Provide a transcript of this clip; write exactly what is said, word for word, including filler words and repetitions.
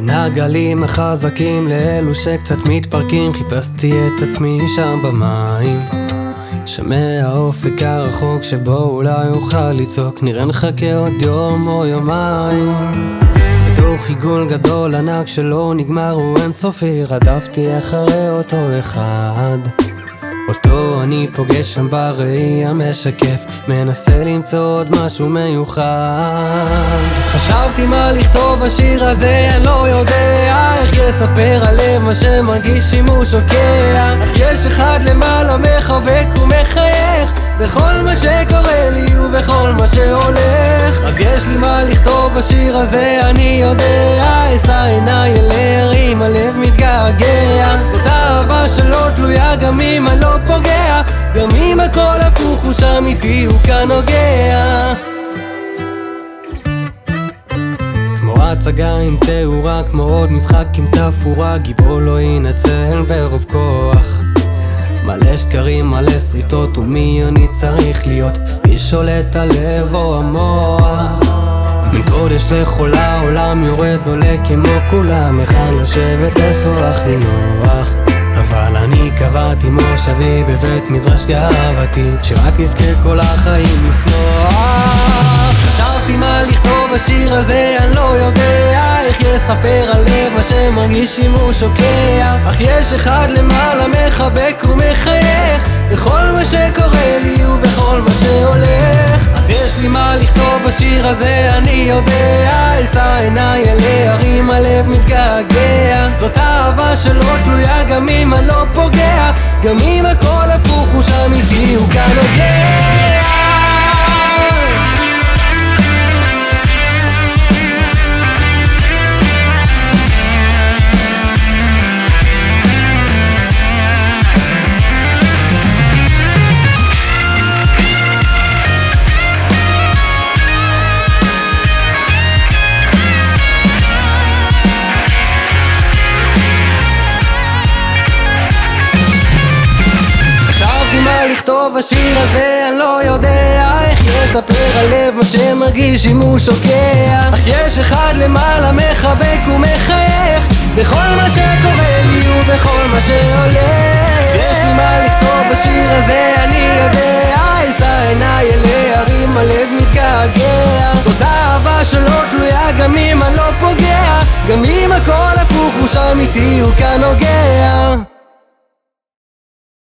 בין הגלים החזקים לאלו שקצת מתפרקים, חיפשתי את עצמי שם במים, שומע האופק הרחוק שבו אולי אוכל לצעוק, נראה נחכה עוד יום או יומיים. בתוך עיגול גדול ענק שלא נגמר הוא אינסופי, רדפתי אחרי אותו אחד, אותו אני פוגש שם בראי המשקף, מנסה למצוא עוד משהו מיוחד. חשבתי מה לכתוב השיר הזה, אני לא יודע איך יספר הלב מה שמרגיש אם הוא שוקע, אך יש אחד למעלה מחבק ומחייך בכל מה שקורה לי ובכל מה שהולך. אז יש לי מה לכתוב בשיר הזה, אני יודע, אשא עיניי אליה אם הלב מתגעגע. זאת אהבה שלא תלויה גם אם אני לא פוגע, גם אם הכל הפוך הוא שם איתי הוא כאן נוגע. כמו הצגה עם תאורה, כמו עוד משחק עם תפאורה, גיבור לא ינצל ברוב כוח, מלא שקרים, מלא שריטות, ומי אני צריך להיות? מי שולט הלב או המוח? בין קודש לחול העולם יורד עולה כמו כולם, היכן לשבת איפה אך לנוח, אבל אני קבעתי מושבי בבית מדרש גאוותי, שרק נזכה כל החיים לשמוח. חשבתי מה לכתוב בשיר הזה, אני לא יודע איך יספר הלב מה שמרגיש אם הוא שוקע, אך יש אחד למעלה מחבק ומחייך בכל מה שקורה לי ובכל מה שהולך. אז יש לי מה לכתוב בשיר הזה, אני יודע, אשא עיניי אליה אם הלב מתגעגע. זאת אהבה שלא תלויה גם אם אני לא פוגע, גם אם הכל הפוך הוא שם איתי הוא כאן נוגע. לכתוב השיר הזה, אני לא יודע איך יספר הלב מה שמרגיש אם הוא שוקע, אך יש אחד למעלה מחבק ומחייך בכל מה שקורה לי ובכל מה שהולך. יש לי מה לכתוב בשיר הזה, אני יודע, אשא עיניי אליה אם הלב מתגעגע. זאת אהבה שלא תלויה גם אם אני לא פוגע, גם אם הכל הפוך הוא שם איתי הוא כאן נוגע.